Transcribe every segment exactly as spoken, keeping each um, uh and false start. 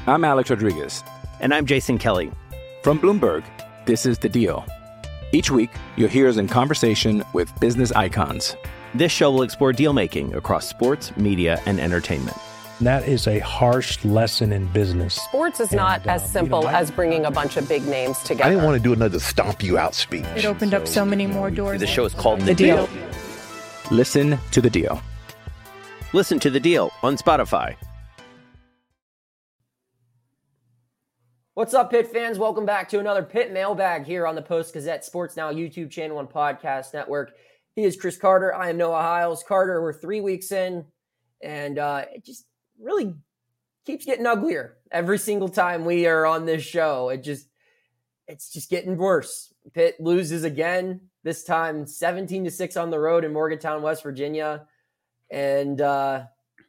I'm Alex Rodriguez. And I'm Jason Kelly. From Bloomberg, this is The Deal. Each week, you'll hear us in conversation with business icons. This show will explore deal-making across sports, media, and entertainment. That is a harsh lesson in business. Sports is not and, uh, as simple you know, I, as bringing a bunch of big names together. I didn't want to do another stomp you out speech. It opened so, up so many more doors. The show is called The, the deal. deal. Listen to The Deal. Listen to The Deal on Spotify. What's up, Pitt fans? Welcome back to another Pitt Mailbag here on the Post-Gazette Sports Now YouTube channel and podcast network. He is Chris Carter. I am Noah Hiles. Carter, we're three weeks in, and uh, it just really keeps getting uglier every single time we are on this show. It just, it's just getting worse. Pitt loses again, this time seventeen to six on the road in Morgantown, West Virginia. And uh,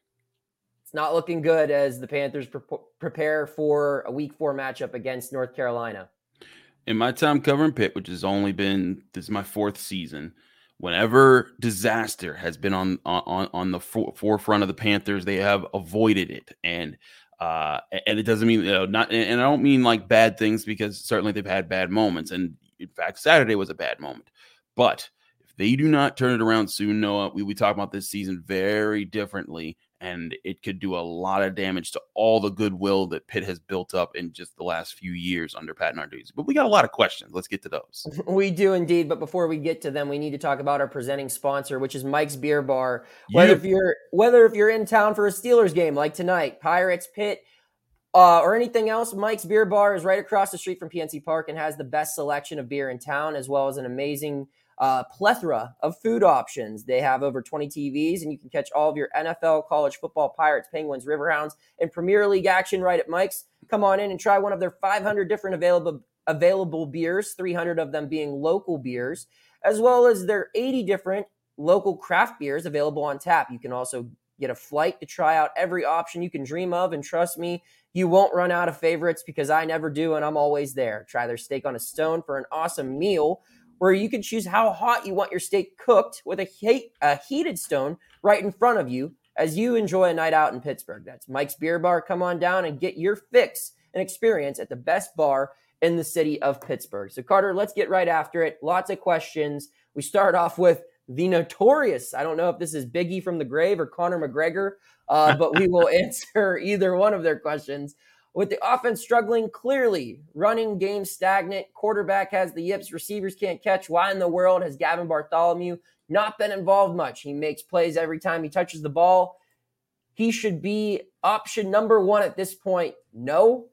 it's not looking good as the Panthers pre- prepare for a week four matchup against North Carolina. In my time covering Pitt, which has only been, this is my fourth season, whenever disaster has been on on on the for, forefront of the Panthers, they have avoided it, and uh, and it doesn't mean you know, not. And I don't mean like bad things, because certainly they've had bad moments, and in fact, Saturday was a bad moment. But if they do not turn it around soon, Noah, we we talk about this season very differently, and it could do a lot of damage to all the goodwill that Pitt has built up in just the last few years under Pat Narduzzi. But we got a lot of questions. Let's get to those. We do indeed. But before we get to them, we need to talk about our presenting sponsor, which is Mike's Beer Bar. Whether yeah. if you're whether if you're in town for a Steelers game like tonight, Pirates, Pitt, uh, or anything else, Mike's Beer Bar is right across the street from P N C Park and has the best selection of beer in town, as well as an amazing Uh, plethora of food options. They have over twenty T Vs, and you can catch all of your N F L, college football, Pirates, Penguins, Riverhounds, and Premier League action right at Mike's. Come on in and try one of their five hundred different available available beers, three hundred of them being local beers, as well as their eighty different local craft beers available on tap. You can also get a flight to try out every option you can dream of, and trust me, you won't run out of favorites, because I never do, and I'm always there. Try their steak on a stone for an awesome meal, where you can choose how hot you want your steak cooked with a, heat, a heated stone right in front of you as you enjoy a night out in Pittsburgh. That's Mike's Beer Bar. Come on down and get your fix and experience at the best bar in the city of Pittsburgh. So, Carter, let's get right after it. Lots of questions. We start off with the notorious, I don't know if this is Biggie from the grave or Conor McGregor, uh, but we will answer either one of their questions. With the offense struggling clearly, running game stagnant, quarterback has the yips, receivers can't catch. Why in the world has Gavin Bartholomew not been involved much? He makes plays every time he touches the ball. He should be option number one at this point. No.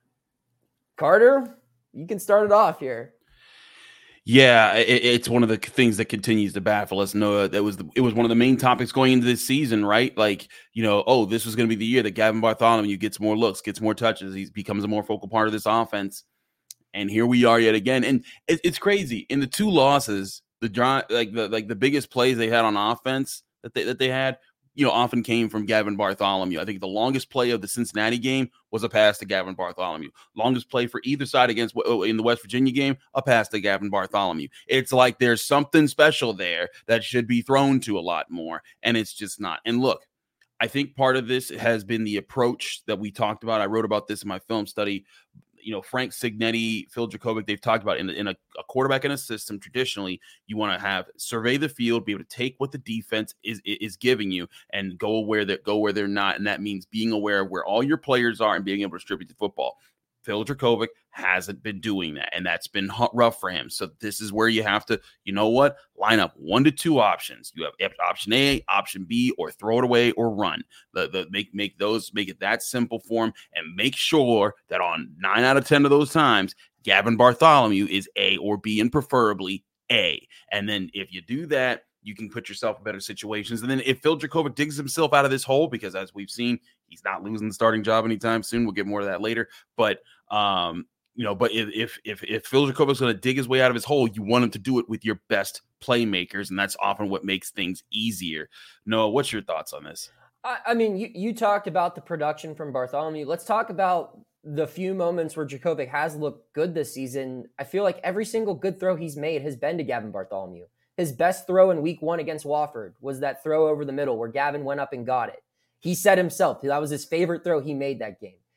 Carter, you can start it off here. Yeah, it, it's one of the things that continues to baffle us. Noah, that was the, it was one of the main topics going into this season, right? Like, you know, oh, this was going to be the year that Gavin Bartholomew gets more looks, gets more touches, he becomes a more focal part of this offense. And here we are yet again. And it, it's crazy. In the two losses, the like the like the biggest plays they had on offense that they that they had, you know, often came from Gavin Bartholomew. I think the longest play of the Cincinnati game was a pass to Gavin Bartholomew. Longest play for either side against in the West Virginia game, a pass to Gavin Bartholomew. It's like there's something special there that should be thrown to a lot more, and it's just not. And look, I think part of this has been the approach that we talked about. I wrote about this in my film study. You know, Frank Cignetti, Phil Dracovic, they've talked about in, in a, a quarterback in a system. Traditionally, you want to have survey the field, be able to take what the defense is is giving you, and go where they go where they're not, and that means being aware of where all your players are and being able to distribute the football. Phil Dracovic hasn't been doing that, and that's been rough for him. So this is where you have to, you know what, line up one to two options. You have option A, option B, or throw it away or run. The, the make make those make it that simple for him, and make sure that on nine out of ten of those times, Gavin Bartholomew is A or B, and preferably A. And then if you do that, you can put yourself in better situations. And then if Phil Dracovic digs himself out of this hole, because as we've seen, he's not losing the starting job anytime soon. We'll get more of that later. But, um, you know, but if if if, if Phil Dracovic's going to dig his way out of his hole, you want him to do it with your best playmakers, and that's often what makes things easier. Noah, what's your thoughts on this? I, I mean, you, you talked about the production from Bartholomew. Let's talk about the few moments where Dracovic has looked good this season. I feel like every single good throw he's made has been to Gavin Bartholomew. His best throw in week one against Wofford was that throw over the middle where Gavin went up and got it. He said himself that was his favorite throw he made that game.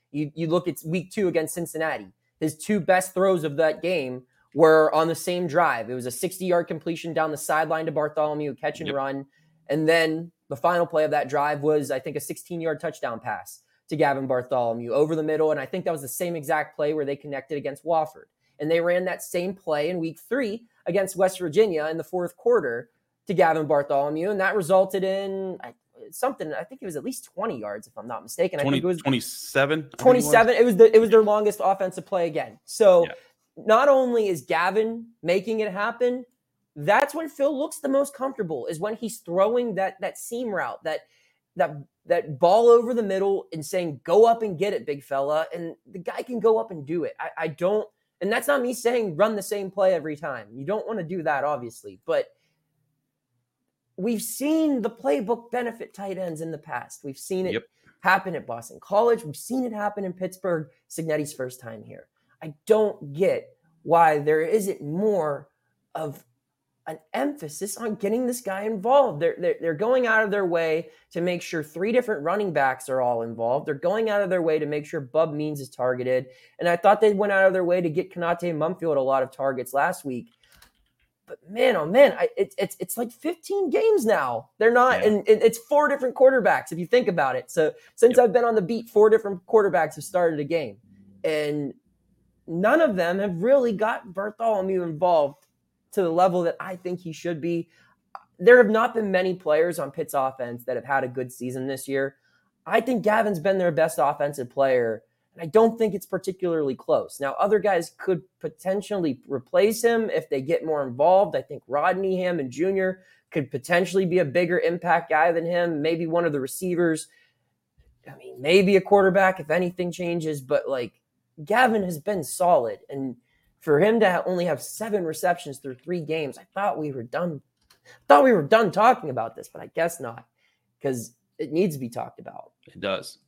You you look at week two against Cincinnati. His two best throws of that game were on the same drive. It was a sixty-yard completion down the sideline to Bartholomew, catch and yep. run. And then the final play of that drive was, I think, a sixteen-yard touchdown pass to Gavin Bartholomew over the middle. And I think that was the same exact play where they connected against Wofford. And they ran that same play in week three against West Virginia in the fourth quarter to Gavin Bartholomew. And that resulted in something, I think it was at least twenty yards, if I'm not mistaken. twenty, I think it was twenty-seven. twenty-seven. It was, it was the it was their longest offensive play again. So yeah. not only is Gavin making it happen, that's when Phil looks the most comfortable, is when he's throwing that that seam route, that that that ball over the middle and saying, go up and get it, big fella. And the guy can go up and do it. I, I don't, and that's not me saying run the same play every time. You don't want to do that, obviously. But we've seen the playbook benefit tight ends in the past. We've seen it yep. happen at Boston College. We've seen it happen in Pittsburgh, Signetti's first time here. I don't get why there isn't more of an emphasis on getting this guy involved. They're, they're, they're going out of their way to make sure three different running backs are all involved. They're going out of their way to make sure Bub Means is targeted. And I thought they went out of their way to get Konate Mumfield a lot of targets last week. But man, oh man, I, it, it's it's like fifteen games now. They're not, yeah. and it, it's four different quarterbacks if you think about it. So since yep. I've been on the beat, four different quarterbacks have started a game. And none of them have really got Bartholomew involved to the level that I think he should be. There have not been many players on Pitt's offense that have had a good season this year. I think Gavin's been their best offensive player, and I don't think it's particularly close. Now, other guys could potentially replace him if they get more involved. I think Rodney Hammond Junior could potentially be a bigger impact guy than him. Maybe one of the receivers. I mean, maybe a quarterback if anything changes, but like Gavin has been solid, and for him to only have seven receptions through three games, I thought we were done. Thought we were done talking about this, but I guess not, because it needs to be talked about. It does.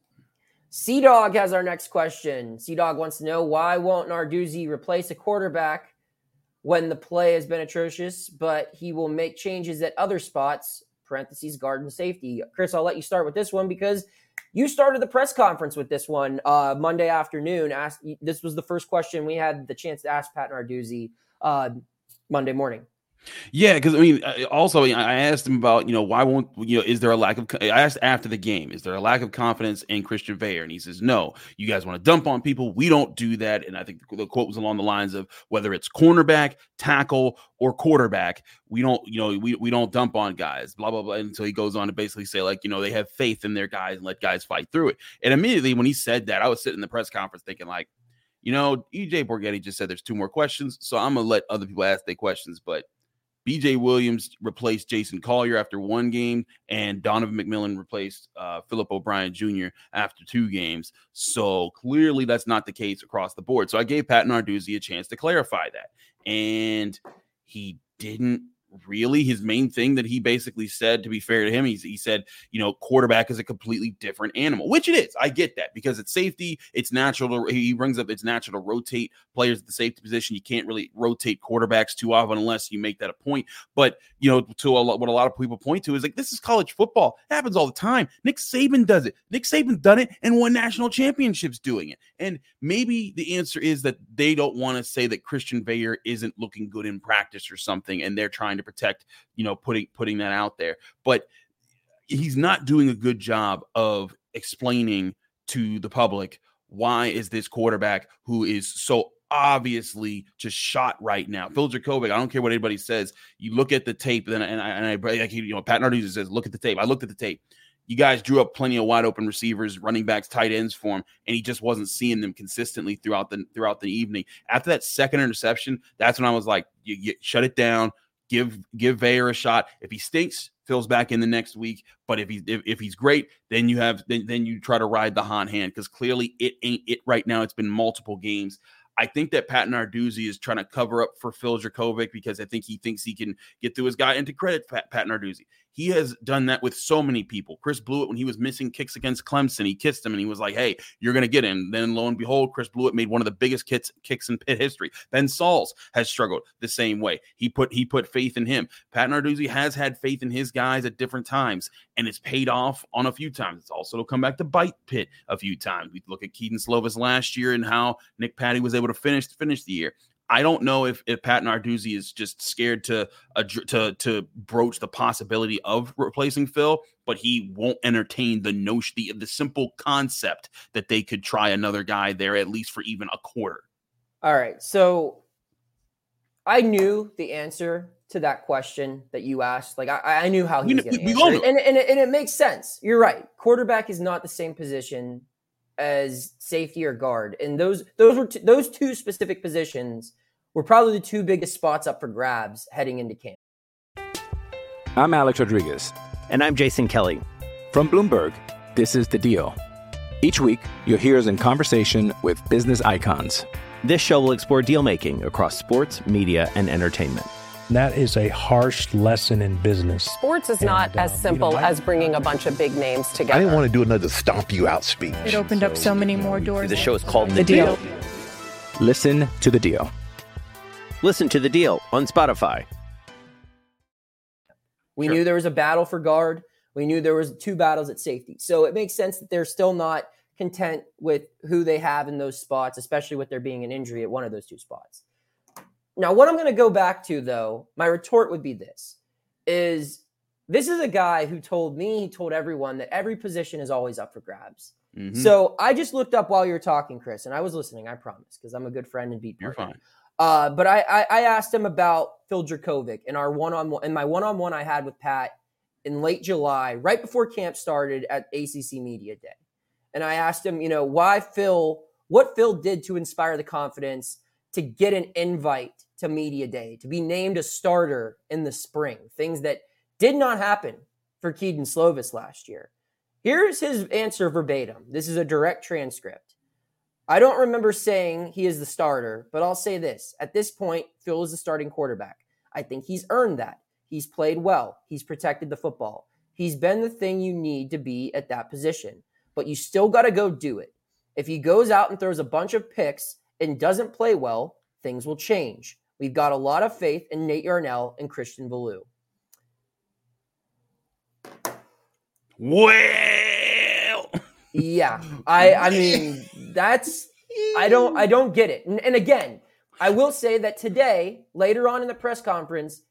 C-Dog has our next question. C-Dog wants to know, why won't Narduzzi replace a quarterback when the play has been atrocious, but he will make changes at other spots, parentheses, guard and safety. Chris, I'll let you start with this one because you started the press conference with this one uh, Monday afternoon. Asked, this was the first question we had the chance to ask Pat Narduzzi uh, Monday morning. Yeah, because I mean, also I asked him about, you know, why won't, you know, is there a lack of, I asked after the game, is there a lack of confidence in Christian Veilleux? And he says, no, you guys want to dump on people. We don't do that. And I think the quote was along the lines of whether it's cornerback, tackle, or quarterback, we don't, you know, we, we don't dump on guys, blah, blah, blah. Until he goes on to basically say, like, you know, they have faith in their guys and let guys fight through it. And immediately when he said that, I was sitting in the press conference thinking, like, you know, E J Borghetti just said there's two more questions. So I'm going to let other people ask their questions. But B J Williams replaced Jason Collier after one game, and Donovan McMillan replaced uh, Philip O'Brien Junior after two games. So clearly that's not the case across the board. So I gave Pat Narduzzi a chance to clarify that, and he didn't really. His main thing that he basically said, to be fair to him, he's, he said, you know, quarterback is a completely different animal, which it is. I get that because it's safety. It's natural to, he brings up it's natural to rotate players at the safety position. You can't really rotate quarterbacks too often unless you make that a point. But, you know, to a lot, what a lot of people point to is like, this is college football. It happens all the time. Nick Saban does it. Nick Saban done it and won national championships doing it. And maybe the answer is that they don't want to say that Christian Veilleux isn't looking good in practice or something, and they're trying to protect, you know, putting putting that out there. But he's not doing a good job of explaining to the public why is this quarterback who is so obviously just shot right now. Phil Jurkovec, I don't care what anybody says. You look at the tape, and, and I, and I, like, you know, Pat Narduzzi says, look at the tape. I looked at the tape. You guys drew up plenty of wide open receivers, running backs, tight ends for him, and he just wasn't seeing them consistently throughout the throughout the evening. After that second interception, that's when I was like, you, you shut it down. Give give Veilleux a shot. If he stinks, Phil's back in the next week. But if he's if, if he's great, then you have then, then you try to ride the hot hand, because clearly it ain't it right now. It's been multiple games. I think that Pat Narduzzi is trying to cover up for Phil Jurkovec because I think he thinks he can get through his guy. And to credit Pat, Pat Narduzzi, He has done that with so many people. Chris Blewett, when he was missing kicks against Clemson, he kissed him and he was like, hey, you're going to get him. Then lo and behold, Chris Blewett made one of the biggest kicks, kicks in Pitt history. Ben Sauls has struggled the same way. He put he put faith in him. Pat Narduzzi has had faith in his guys at different times, and it's paid off on a few times. It's also come back to bite Pitt a few times. We look at Keaton Slovis last year and how Nick Patty was able to finish finish the year. I don't know if, if Pat Narduzzi is just scared to, uh, to to broach the possibility of replacing Phil, but he won't entertain the notion, the, the simple concept that they could try another guy there at least for even a quarter. All right, so I knew the answer to that question that you asked. Like I, I knew how he was going to answer it, and, and, it, and it makes sense. You're right. Quarterback is not the same position as safety or guard, and those those were t- those two specific positions were probably the two biggest spots up for grabs heading into camp. I'm Alex Rodriguez. And I'm Jason Kelly. From Bloomberg, this is The Deal. Each week, you'll hear us in conversation with business icons. This show will explore deal-making across sports, media, and entertainment. That is a harsh lesson in business. Sports is And, not as um, simple you know, I- as bringing a bunch of big names together. I didn't want to do another stomp you out speech. It opened up so many more doors. The show is called The, The deal. Deal. Listen to The Deal. Listen to The Deal on Spotify. We Sure. knew there was a battle for guard. We knew there was two battles at safety. So it makes sense that they're still not content with who they have in those spots, especially with there being an injury at one of those two spots. Now, what I'm going to go back to, though, my retort would be this, is this is a guy who told me, he told everyone that every position is always up for grabs. Mhm. So I just looked up while you were talking, Chris, and I was listening, I promise, because I'm a good friend and beat You're partner. fine. Uh, but I, I, I asked him about Phil Dracovic in our one-on-one, in my one-on-one I had with Pat in late July, right before camp started at A C C Media Day. And I asked him, you know, why Phil, what Phil did to inspire the confidence to get an invite to Media Day, to be named a starter in the spring, things that did not happen for Keaton Slovis last year. Here's his answer verbatim. This is a direct transcript. I don't remember saying he is the starter, but I'll say this. At this point, Phil is the starting quarterback. I think he's earned that. He's played well. He's protected the football. He's been the thing you need to be at that position. But you still got to go do it. If he goes out and throws a bunch of picks and doesn't play well, things will change. We've got a lot of faith in Nate Yarnell and Christian Ballou. Well, Yeah, I I mean that's I don't I don't get it. And, and again, I will say that today, later on in the press conference,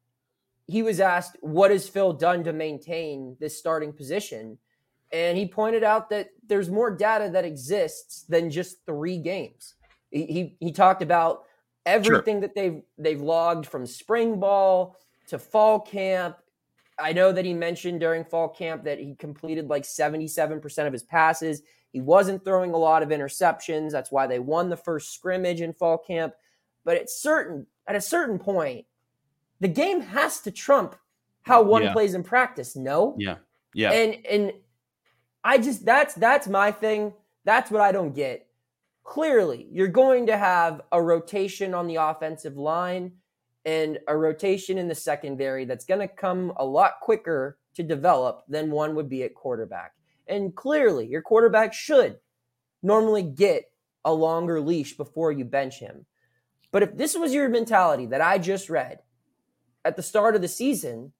he was asked, "What has Phil done to maintain this starting position?" And he pointed out that there's more data that exists than just three games. He he, he talked about everything sure. that they've they've logged from spring ball to fall camp. I know that he mentioned during fall camp that he completed like seventy-seven percent of his passes. He wasn't throwing a lot of interceptions. That's why they won the first scrimmage in fall camp. But at certain at a certain point, the game has to trump how one yeah. plays in practice. No? Yeah. Yeah. And and I just that's that's my thing. That's what I don't get. Clearly, you're going to have a rotation on the offensive line and a rotation in the secondary that's going to come a lot quicker to develop than one would be at quarterback. And clearly, your quarterback should normally get a longer leash before you bench him. But if this was your mentality that I just read at the start of the season,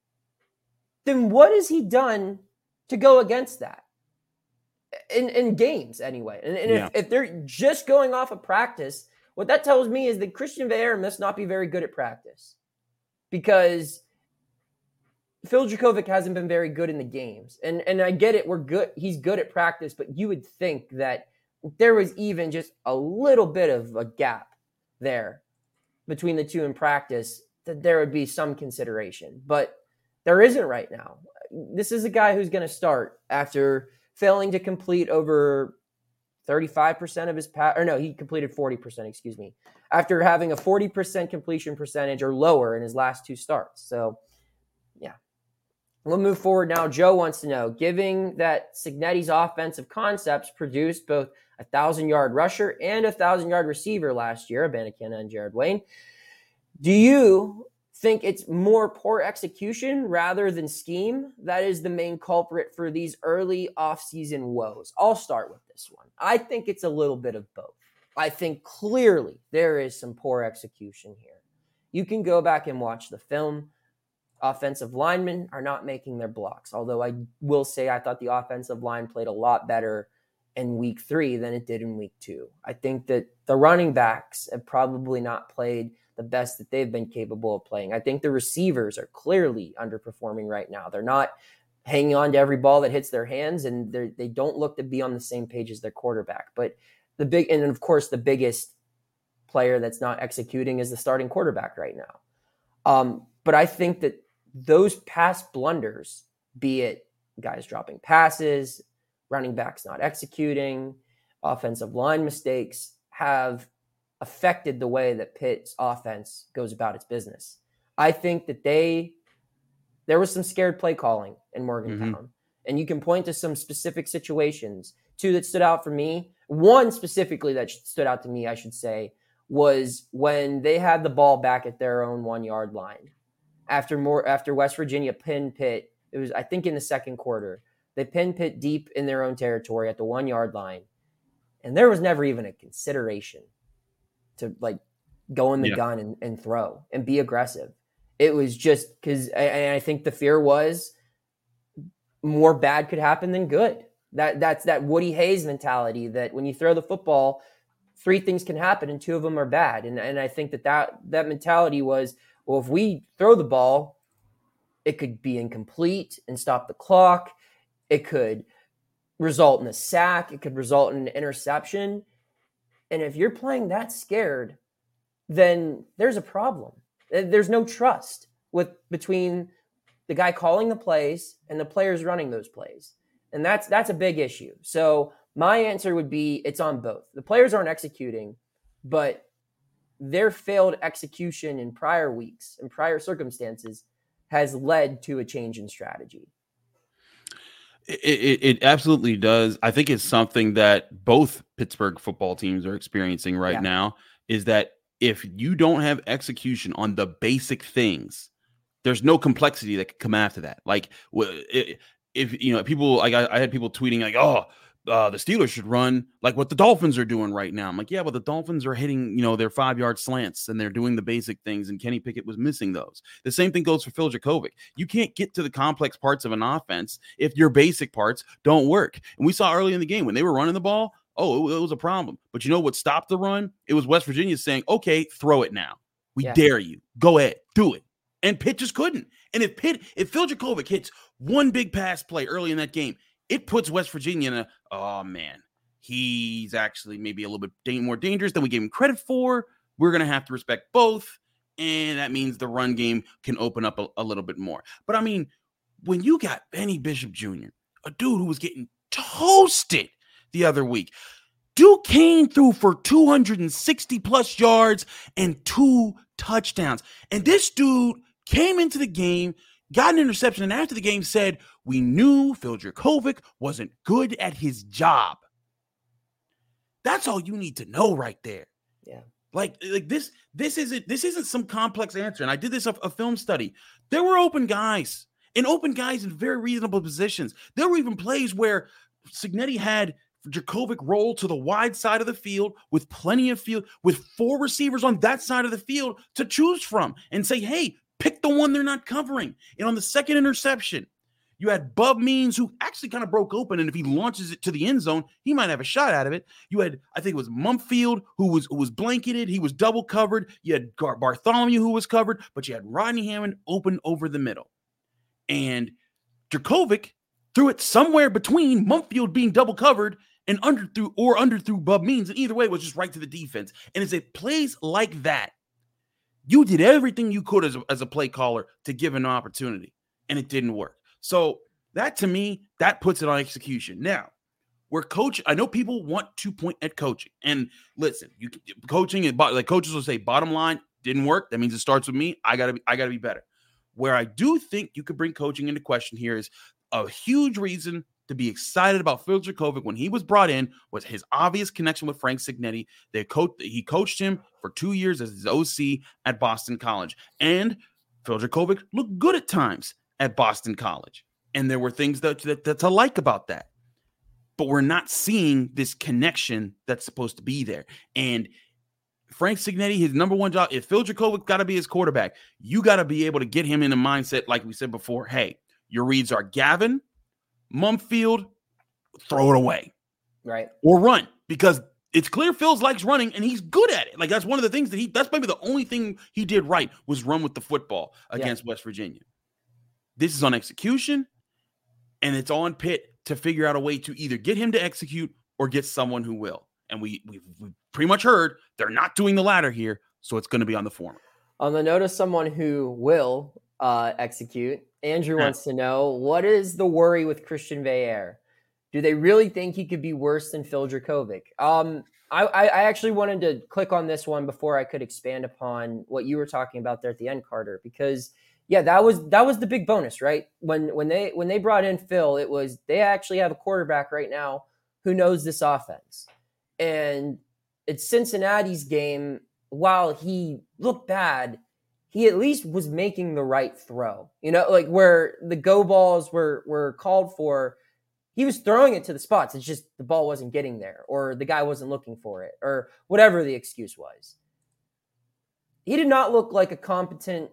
then what has he done to go against that? In, in games, anyway. And, and Yeah. if, if they're just going off of practice, what that tells me is that Christian Veilleux must not be very good at practice, because Phil Dracovic hasn't been very good in the games. And and I get it, we're good. He's good at practice, but you would think that there was even just a little bit of a gap there between the two in practice, that there would be some consideration. But there isn't right now. This is a guy who's going to start after failing to complete over thirty-five percent of his pass, or no, he completed forty percent, excuse me, after having a forty percent completion percentage or lower in his last two starts. So, yeah. We'll move forward now. Joe wants to know, given that Cignetti's offensive concepts produced both a thousand-yard rusher and a thousand-yard receiver last year, Abanikanda and Jared Wayne, do you think it's more poor execution rather than scheme that is the main culprit for these early offseason woes. I'll start with this one. I think it's a little bit of both. I think clearly there is some poor execution here. You can go back and watch the film. Offensive linemen are not making their blocks, although I will say I thought the offensive line played a lot better in week three than it did in week two. I think that the running backs have probably not played the best that they've been capable of playing. I think the receivers are clearly underperforming right now. They're not hanging on to every ball that hits their hands, and they don't look to be on the same page as their quarterback. But the big, and of course, the biggest player that's not executing is the starting quarterback right now. Um, but I think that those past blunders, be it guys dropping passes, running backs not executing, offensive line mistakes, have affected the way that Pitt's offense goes about its business. I think that they, there was some scared play calling in Morgantown. Mm-hmm. And you can point to some specific situations. Two that stood out for me. One specifically that stood out to me, I should say, was when they had the ball back at their own one-yard line. After more, after West Virginia pinned Pitt, it was, I think, in the second quarter. They pinned Pitt deep in their own territory at the one-yard line. And there was never even a consideration to like go in the yeah. gun and, and throw and be aggressive. It was just because, and I think the fear was more bad could happen than good. That that's that Woody Hayes mentality that when you throw the football, three things can happen and two of them are bad. And and I think that that, that mentality was, well, if we throw the ball, it could be incomplete and stop the clock. It could result in a sack. It could result in an interception. And if you're playing that scared, then there's a problem. There's no trust with between the guy calling the plays and the players running those plays. And that's that's a big issue. So my answer would be it's on both. The players aren't executing, but their failed execution in prior weeks and prior circumstances has led to a change in strategy. It, it, it absolutely does. I think it's something that both Pittsburgh football teams are experiencing right yeah. now, is that if you don't have execution on the basic things, there's no complexity that can come after that. Like if, you know, people, like I, I had people tweeting like, oh, Uh, the Steelers should run like what the Dolphins are doing right now. I'm like, yeah, but the Dolphins are hitting, you know, their five yard slants and they're doing the basic things. And Kenny Pickett was missing those. The same thing goes for Phil Jurkovec. You can't get to the complex parts of an offense if your basic parts don't work. And we saw early in the game when they were running the ball, oh, it, it was a problem. But you know what stopped the run? It was West Virginia saying, okay, throw it now. We yeah. dare you. Go ahead. Do it. And Pitt just couldn't. And if Pitt, if Phil Jurkovec hits one big pass play early in that game, it puts West Virginia in a, oh, man, he's actually maybe a little bit da- more dangerous than we gave him credit for. We're going to have to respect both, and that means the run game can open up a, a little bit more. But, I mean, when you got Benny Bishop Junior, a dude who was getting toasted the other week, Duquesne threw for two hundred sixty-plus yards and two touchdowns. And this dude came into the game, got an interception, and after the game said, we knew Phil Jurkovec wasn't good at his job. That's all you need to know right there. Yeah. Like, like this, this isn't this isn't some complex answer. And I did this a, a film study. There were open guys and open guys in very reasonable positions. There were even plays where Cignetti had Jurkovec roll to the wide side of the field with plenty of field, with four receivers on that side of the field to choose from and say, hey, pick the one they're not covering. And on the second interception, you had Bub Means, who actually kind of broke open, and if he launches it to the end zone, he might have a shot out of it. You had, I think it was Mumpfield, who was who was blanketed. He was double covered. You had Gar- Bartholomew, who was covered, but you had Rodney Hammond open over the middle. And Jurkovec threw it somewhere between Mumpfield being double covered and under through or under through Bub Means. And either way, it was just right to the defense. And it's a plays like that. You did everything you could as a, as a play caller to give an opportunity, and it didn't work. So that, to me, that puts it on execution. Now, where coach, I know people want to point at coaching. And listen, you coaching and like coaches will say, bottom line, didn't work. That means it starts with me. I gotta be, I gotta be better. Where I do think you could bring coaching into question here is a huge reason to be excited about Phil Jurkovec when he was brought in was his obvious connection with Frank Cignetti. They coached, he coached him for two years as his O C at Boston College. And Phil Dracovic looked good at times at Boston College. And there were things that, that, that to like about that. But we're not seeing this connection that's supposed to be there. And Frank Cignetti, his number one job, if Phil Dracovic got to be his quarterback, you got to be able to get him in the mindset, like we said before, hey, your reads are Gavin, Mumfield, throw it away. Right. Or run, because it's clear Phil's likes running, and he's good at it. Like, that's one of the things that he, that's maybe the only thing he did right was run with the football against yeah. West Virginia. This is on execution, and it's on Pitt to figure out a way to either get him to execute or get someone who will. And we we we pretty much heard they're not doing the latter here, so it's going to be on the former. On the note of someone who will uh, execute, Andrew yeah. wants to know, what is the worry with Christian Veilleux? Do they really think he could be worse than Phil Dracovic? Um, I, I actually wanted to click on this one before I could expand upon what you were talking about there at the end, Carter, because yeah, that was that was the big bonus, right? When when they when they brought in Phil, it was they actually have a quarterback right now who knows this offense. And it's Cincinnati's game. While he looked bad, he at least was making the right throw. You know, like where the go balls were were called for, he was throwing it to the spots. It's just the ball wasn't getting there, or the guy wasn't looking for it, or whatever the excuse was. He did not look like a competent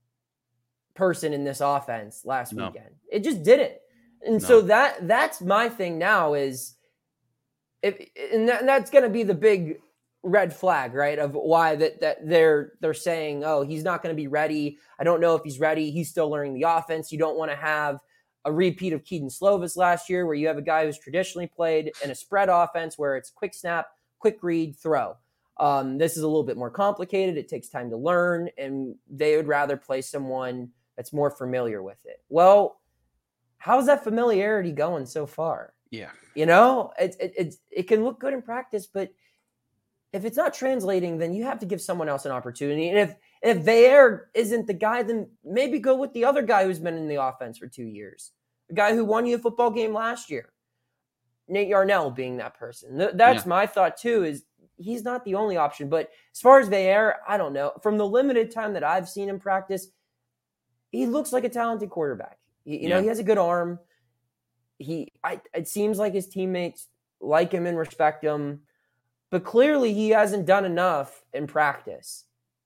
person in this offense last no. weekend. It just didn't. And no. so that that's my thing now is, if and, that, and that's going to be the big red flag, right? Of why that that they're they're saying, oh, he's not going to be ready. I don't know if he's ready. He's still learning the offense. You don't want to have a repeat of Keaton Slovis last year, where you have a guy who's traditionally played in a spread offense where it's quick snap, quick read, throw. Um, this is a little bit more complicated. It takes time to learn, and they would rather play someone that's more familiar with it. Well, how's that familiarity going so far? Yeah. You know, it, it, it, it can look good in practice, but if it's not translating, then you have to give someone else an opportunity. And if, if Veilleux isn't the guy, then maybe go with the other guy who's been in the offense for two years. The guy who won you a football game last year. Nate Yarnell being that person. That's yeah. my thought too, is he's not the only option. But as far as Veilleux, I don't know. From the limited time that I've seen him practice, he looks like a talented quarterback. You, you yeah. know, he has a good arm. He, I, it seems like his teammates like him and respect him, but clearly he hasn't done enough in practice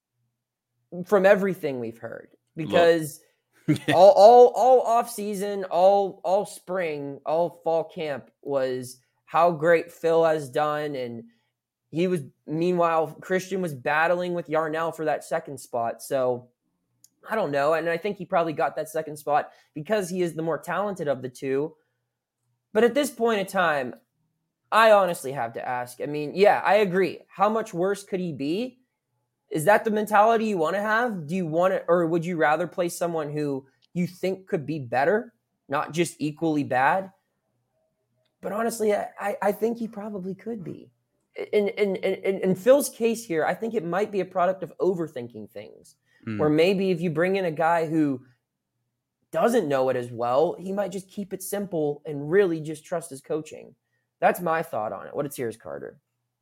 from everything we've heard, because all, all, all off season, all, all spring, all fall camp was how great Phil has done. And he was, meanwhile, Christian was battling with Yarnell for that second spot. So I don't know. And I think he probably got that second spot because he is the more talented of the two. But at this point in time, I honestly have to ask, I mean, yeah, I agree. How much worse could he be? Is that the mentality you want to have? Do you want to, or would you rather play someone who you think could be better, not just equally bad? But honestly, I, I think he probably could be. In, in, in, in Phil's case here, I think it might be a product of overthinking things. Mm. Or maybe if you bring in a guy who doesn't know it as well, he might just keep it simple and really just trust his coaching. That's my thought on it. What is yours, Carter?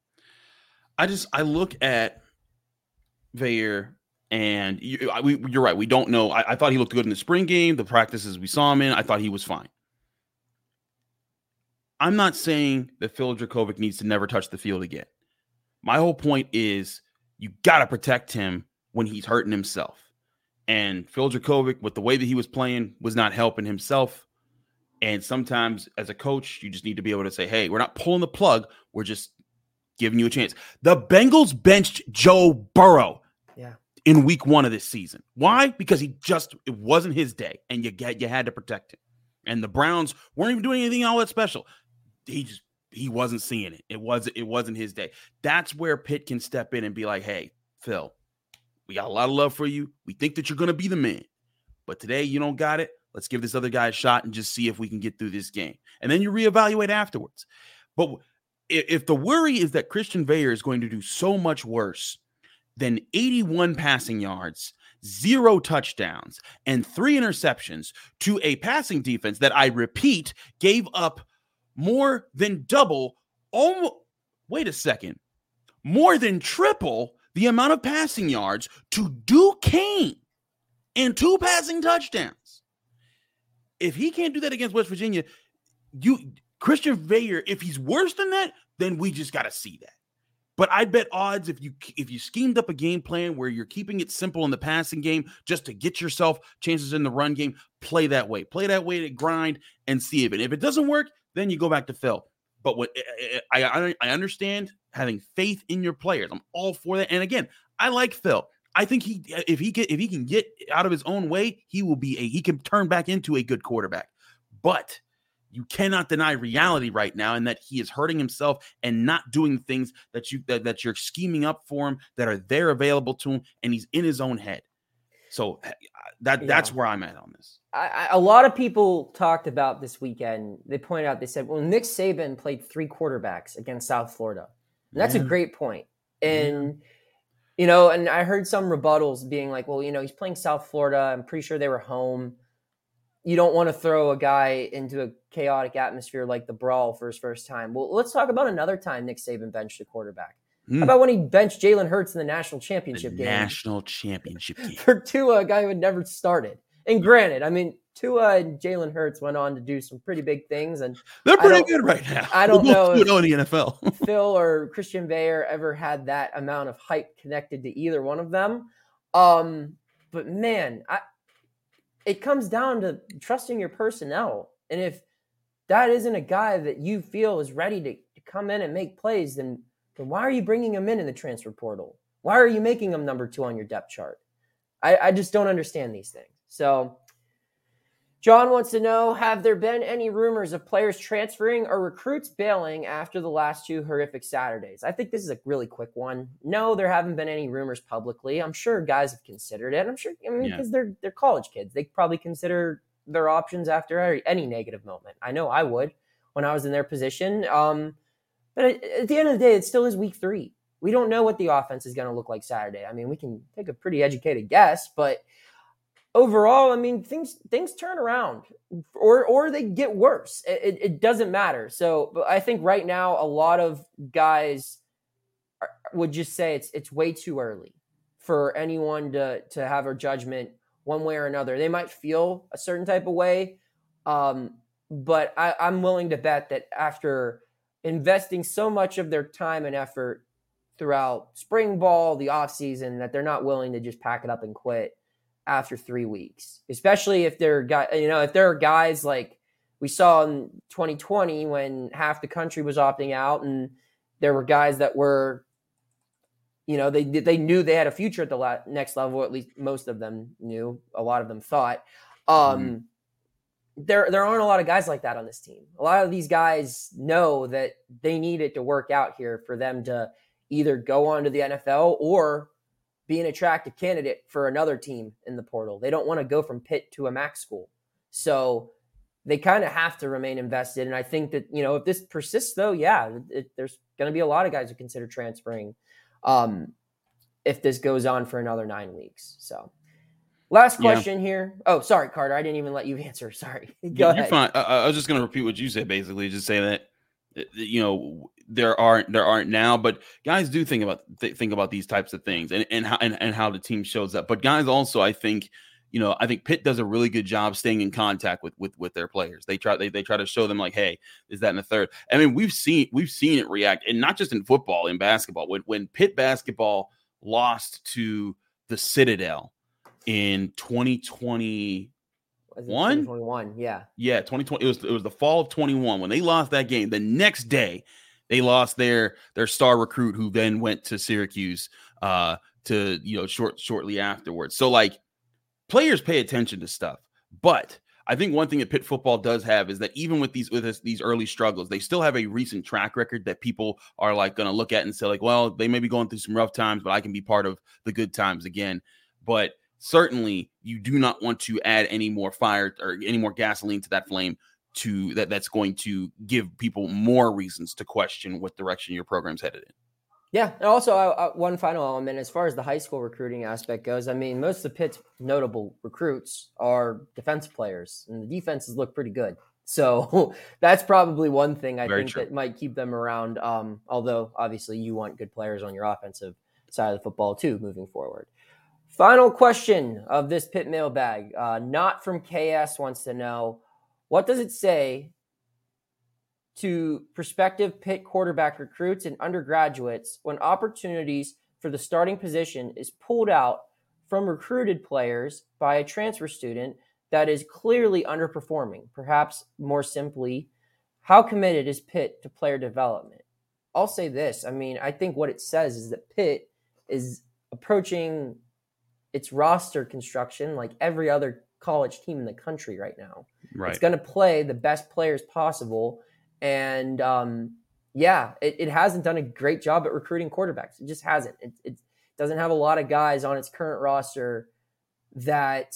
I just, I look at Veilleux, and you, I, we, you're right. We don't know. I, I thought he looked good in the spring game. The practices we saw him in, I thought he was fine. I'm not saying that Phil Dracovic needs to never touch the field again. My whole point is you got to protect him when he's hurting himself. And Phil Dracovic, with the way that he was playing, was not helping himself. And sometimes as a coach, you just need to be able to say, hey, we're not pulling the plug. We're just giving you a chance. The Bengals benched Joe Burrow yeah. in week one of this season. Why? Because he just, it wasn't his day, and you get, you had to protect him. And the Browns weren't even doing anything all that special. He just, he wasn't seeing it. It wasn't, it wasn't his day. That's where Pitt can step in and be like, hey, Phil, we got a lot of love for you. We think that you're going to be the man. But today you don't got it. Let's give this other guy a shot and just see if we can get through this game. And then you reevaluate afterwards. But if the worry is that Christian Veilleux is going to do so much worse than eighty-one passing yards, zero touchdowns, and three interceptions to a passing defense that, I repeat, gave up more than double, almost, wait a second, more than triple the amount of passing yards to Duquesne. and two passing touchdowns. If he can't do that against West Virginia, you Christian Veilleux, if he's worse than that, then we just got to see that. But I bet odds if you if you schemed up a game plan where you're keeping it simple in the passing game just to get yourself chances in the run game, play that way. Play that way to grind and see it. And if it doesn't work, then you go back to Phil. But what I, I I understand having faith in your players. I'm all for that. And again, I like Phil. I think he if he get if he can get out of his own way, he will be a he can turn back into a good quarterback. But you cannot deny reality right now, and that he is hurting himself and not doing things that you that, that you're scheming up for him that are there available to him, and he's in his own head. So that yeah. that's where I'm at on this. I, I, a lot of people talked about this weekend. They pointed out, they said, well, Nick Saban played three quarterbacks against South Florida. And that's yeah. a great point. And, yeah. you know, and I heard some rebuttals being like, well, you know, he's playing South Florida. I'm pretty sure they were home. You don't want to throw a guy into a chaotic atmosphere like the Brawl for his first time. Well, let's talk about another time Nick Saban benched a quarterback. Mm. How about when he benched Jalen Hurts in the national championship the game? National championship game. For Tua, a guy who had never started. And granted, I mean, Tua and Jalen Hurts went on to do some pretty big things. And they're pretty good right now. I don't know if in the N F L. Phil or Christian Veilleux ever had that amount of hype connected to either one of them. Um, but man, I, it comes down to trusting your personnel. And if that isn't a guy that you feel is ready to, to come in and make plays, then, then why are you bringing him in in the transfer portal? Why are you making him number two on your depth chart? I, I just don't understand these things. So John wants to know, have there been any rumors of players transferring or recruits bailing after the last two horrific Saturdays? I think this is a really quick one. No, there haven't been any rumors publicly. I'm sure guys have considered it. I'm sure, I mean, because yeah. they're they're college kids. They probably consider their options after any negative moment. I know I would when I was in their position. Um, but at the end of the day, it still is week three. We don't know what the offense is going to look like Saturday. I mean, we can take a pretty educated guess, but overall, I mean, things things turn around or or they get worse. It, it doesn't matter. So but I think right now a lot of guys are, would just say it's it's way too early for anyone to to have a judgment one way or another. They might feel a certain type of way, um, but I, I'm willing to bet that after investing so much of their time and effort throughout spring ball, the offseason, that they're not willing to just pack it up and quit after three weeks, especially if they're guys, you know, if there are guys like we saw in twenty twenty when half the country was opting out and there were guys that were, you know, they they knew they had a future at the la- next level. At least most of them knew. A lot of them thought. Um, mm-hmm. There there aren't a lot of guys like that on this team. A lot of these guys know that they need it to work out here for them to either go on to the N F L or be an attractive candidate for another team in the portal. They don't want to go from Pitt to a MAC school. So they kind of have to remain invested. And I think that, you know, if this persists though, yeah, it, there's going to be a lot of guys who consider transferring um, if this goes on for another nine weeks. So last question yeah. here. Oh, sorry, Carter. I didn't even let you answer. Sorry. Go You're ahead. fine. I, I was just going to repeat what you said, basically. Just say that, you know, there aren't there aren't now, but guys do think about th- think about these types of things and and how and, and how the team shows up. But guys also, I think, you know, I think Pitt does a really good job staying in contact with with with their players. They try they they try to show them like, hey, is that in the third? I mean, we've seen we've seen it react, and not just in football, in basketball. When when Pitt basketball lost to the Citadel in twenty twenty. One twenty-one, yeah, yeah, twenty twenty. It was it was the fall of twenty-one when they lost that game. The next day, they lost their their star recruit, who then went to Syracuse uh, to you know short shortly afterwards. So like, players pay attention to stuff. But I think one thing that Pitt football does have is that even with these with this, these early struggles, they still have a recent track record that people are like going to look at and say like, well, they may be going through some rough times, but I can be part of the good times again. But certainly, you do not want to add any more fire or any more gasoline to that flame to that. That's going to give people more reasons to question what direction your program's headed in. Yeah. And also uh, one final element, as far as the high school recruiting aspect goes, I mean, most of Pitt's notable recruits are defensive players and the defenses look pretty good. So that's probably one thing I Very think true. that might keep them around. Um, although obviously you want good players on your offensive side of the football too, moving forward. Final question of this Pitt mailbag. Uh, not from K S wants to know, what does it say to prospective Pitt quarterback recruits and undergraduates when opportunities for the starting position is pulled out from recruited players by a transfer student that is clearly underperforming? Perhaps more simply, how committed is Pitt to player development? I'll say this. I mean, I think what it says is that Pitt is approaching its roster construction like every other college team in the country right now. Right. It's going to play the best players possible. And um, yeah, it, it hasn't done a great job at recruiting quarterbacks. It just hasn't. It, it doesn't have a lot of guys on its current roster that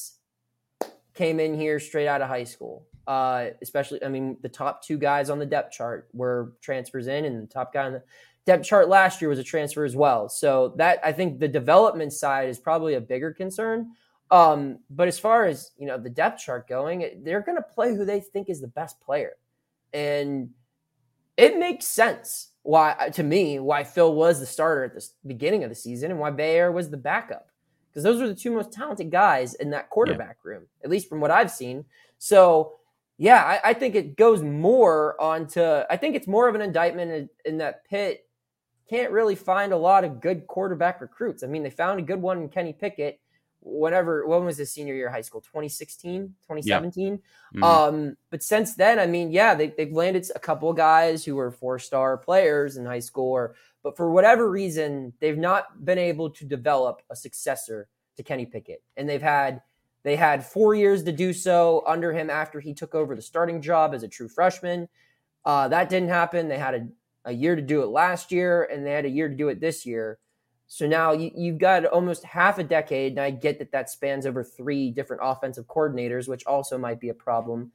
came in here straight out of high school. Uh, especially, I mean, the top two guys on the depth chart were transfers in, and the top guy on the depth chart last year was a transfer as well. So that, I think the development side is probably a bigger concern. Um, but as far as, you know, the depth chart going, they're going to play who they think is the best player. And it makes sense why, to me, why Phil was the starter at the beginning of the season and why Bayer was the backup, because those are the two most talented guys in that quarterback yeah. room, at least from what I've seen. So yeah, I, I think it goes more onto, I think it's more of an indictment in, in that Pitt can't really find a lot of good quarterback recruits. I mean, they found a good one in Kenny Pickett. Whenever, when was his senior year of high school? twenty sixteen, twenty seventeen. Yeah. Mm-hmm. Um, but since then, I mean, yeah, they, they've landed a couple of guys who were four-star players in high school, or, but for whatever reason, they've not been able to develop a successor to Kenny Pickett. And they've had, they had four years to do so under him after he took over the starting job as a true freshman. Uh, that didn't happen. They had a a year to do it last year, and they had a year to do it this year. So now you, you've got almost half a decade, and I get that that spans over three different offensive coordinators, which also might be a problem.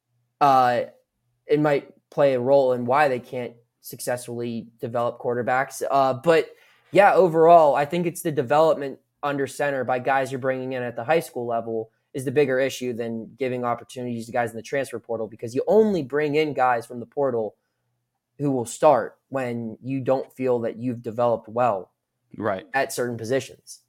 Uh, it might play a role in why they can't successfully develop quarterbacks. Uh, but yeah, overall, I think it's the development under center by guys you're bringing in at the high school level is the bigger issue than giving opportunities to guys in the transfer portal, because you only bring in guys from the portal who will start when you don't feel that you've developed well right at certain positions.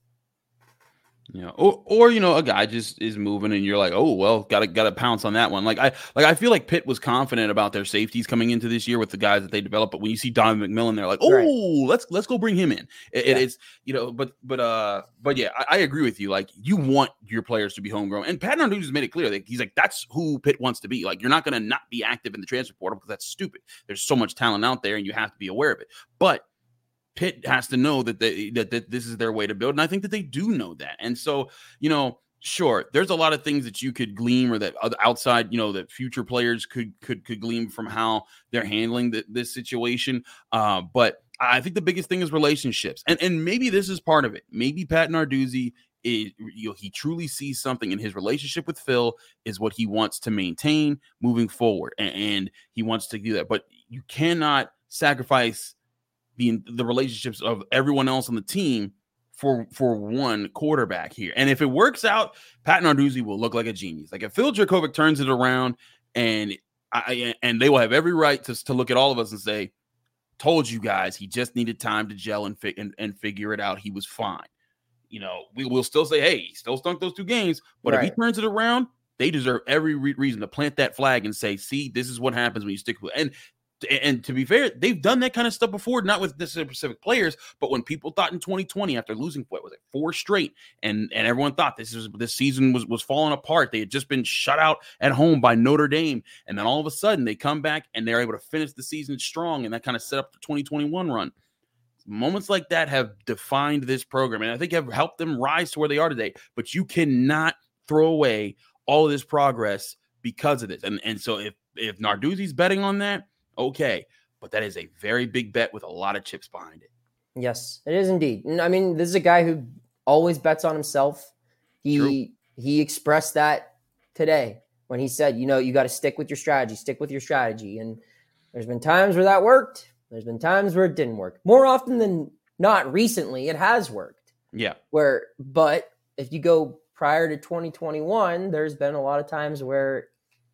You know, or, or, you know, a guy just is moving and you're like, oh, well, gotta, gotta pounce on that one. Like I, like, I feel like Pitt was confident about their safeties coming into this year with the guys that they developed. But when you see Donovan McMillan, they're like, oh, right. let's, let's go bring him in. It, yeah. It's, you know, but, but, uh, but yeah, I, I agree with you. Like, you want your players to be homegrown, and Pat Narduzzi has made it clear that he's like, that's who Pitt wants to be. Like, you're not going to not be active in the transfer portal because that's stupid. There's so much talent out there and you have to be aware of it. But Pitt has to know that, they, that that this is their way to build, and I think that they do know that. And so, you know, sure, there's a lot of things that you could glean, or that outside, you know, that future players could could could glean from how they're handling the, this situation. Uh, but I think the biggest thing is relationships, and and maybe this is part of it. Maybe Pat Narduzzi is, you know, he truly sees something in his relationship with Phil is what he wants to maintain moving forward, and, and he wants to do that. But you cannot sacrifice the the relationships of everyone else on the team for for one quarterback here. And if it works out, Pat Narduzzi will look like a genius. Like if Phil Dracovic turns it around, and I and they will have every right to, to look at all of us and say, told you guys, he just needed time to gel and, fi- and, and figure it out. He was fine. You know, we will still say, hey, he still stunk those two games. But right. if he turns it around, they deserve every re- reason to plant that flag and say, see, this is what happens when you stick with it. And And to be fair, they've done that kind of stuff before, not with this specific players, but when people thought in twenty twenty, after losing, what was it, four straight, and, and everyone thought this was this season was, was falling apart. They had just been shut out at home by Notre Dame. And then all of a sudden they come back and they're able to finish the season strong. And that kind of set up the twenty twenty-one run. Moments like that have defined this program, and I think have helped them rise to where they are today. But you cannot throw away all of this progress because of this. And, and so if, if Narduzzi's betting on that, okay, but that is a very big bet with a lot of chips behind it. Yes, it is indeed. And I mean, this is a guy who always bets on himself. He True. he expressed that today when he said, you know, you got to stick with your strategy, stick with your strategy. And there's been times where that worked. There's been times where it didn't work. More often than not recently, it has worked. Yeah. Where, but if you go prior to twenty twenty-one, there's been a lot of times where,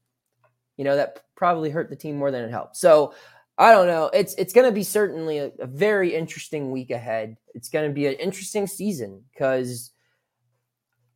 you know, that probably hurt the team more than it helped. So I don't know. It's it's going to be certainly a, a very interesting week ahead. It's going to be an interesting season because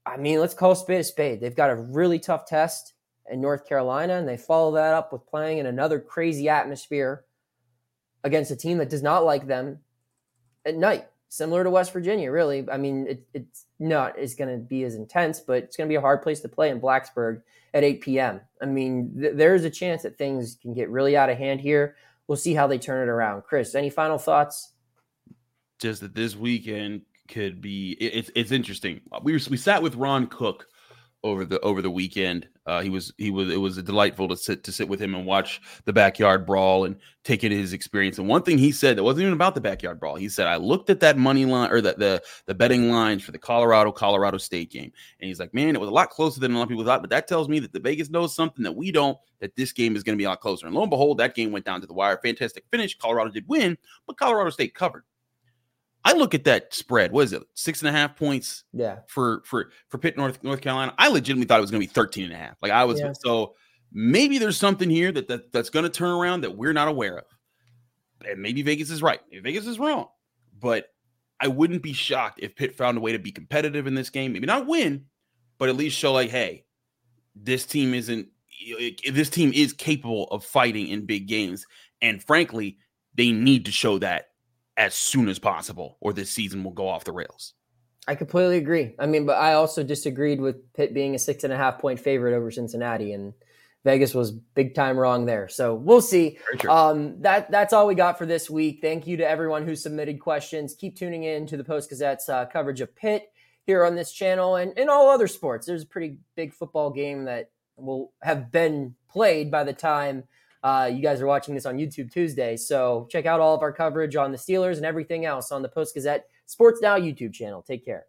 I mean, let's call a spade a spade. They've got a really tough test in North Carolina, and they follow that up with playing in another crazy atmosphere against a team that does not like them at night, similar to West Virginia, really. I mean, it, it's not it's going to be as intense, but it's going to be a hard place to play in Blacksburg at eight p.m. I mean, th- there's a chance that things can get really out of hand here. We'll see how they turn it around. Chris, any final thoughts? Just that this weekend could be it, it's it's interesting. We were, we sat with Ron Cook over the over the weekend. Uh, he was he was it was delightful to sit to sit with him and watch the backyard brawl and take in his experience. And one thing he said that wasn't even about the backyard brawl. He said, I looked at that money line or the the, the betting lines for the Colorado Colorado State game, and he's like, man, it was a lot closer than a lot of people thought. But that tells me that the Vegas knows something that we don't. That this game is going to be a lot closer. And lo and behold, that game went down to the wire. Fantastic finish. Colorado did win, but Colorado State covered. I look at that spread. What is it? Six and a half points. Yeah. For for for Pitt, North North Carolina. I legitimately thought it was going to be thirteen and a half. Like I was. Yeah. So maybe there's something here that, that that's going to turn around that we're not aware of. And maybe Vegas is right. Maybe Vegas is wrong. But I wouldn't be shocked if Pitt found a way to be competitive in this game. Maybe not win, but at least show like, hey, this team isn't. This team is capable of fighting in big games. And frankly, they need to show that as soon as possible, or this season will go off the rails. I completely agree. I mean, but I also disagreed with Pitt being a six and a half point favorite over Cincinnati, and Vegas was big time wrong there. So we'll see. Um, that that's all we got for this week. Thank you to everyone who submitted questions. Keep tuning in to the Post-Gazette's uh, coverage of Pitt here on this channel and in all other sports. There's a pretty big football game that will have been played by the time Uh, you guys are watching this on YouTube Tuesday, so check out all of our coverage on the Steelers and everything else on the Post-Gazette Sports Now YouTube channel. Take care.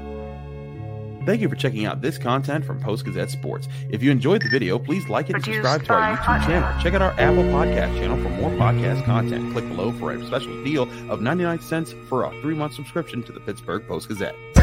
Thank you for checking out this content from Post-Gazette Sports. If you enjoyed the video, please like it and subscribe to our YouTube channel. Check out our Apple Podcast channel for more podcast content. Click below for a special deal of ninety-nine cents for a three-month subscription to the Pittsburgh Post-Gazette.